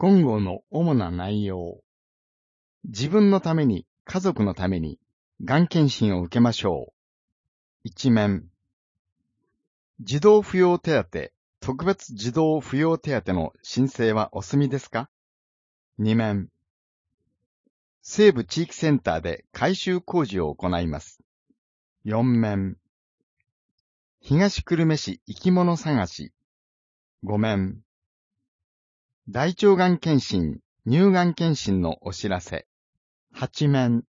今後の主な内容。自分のために、家族のために、がん検診を受けましょう。一面。児童扶養手当、特別児童扶養手当の申請はお済みですか？二面。西部地域センターで改修工事を行います。四面。東久留米市生き物探し。五面。大腸がん検診、乳がん検診のお知らせ。八面。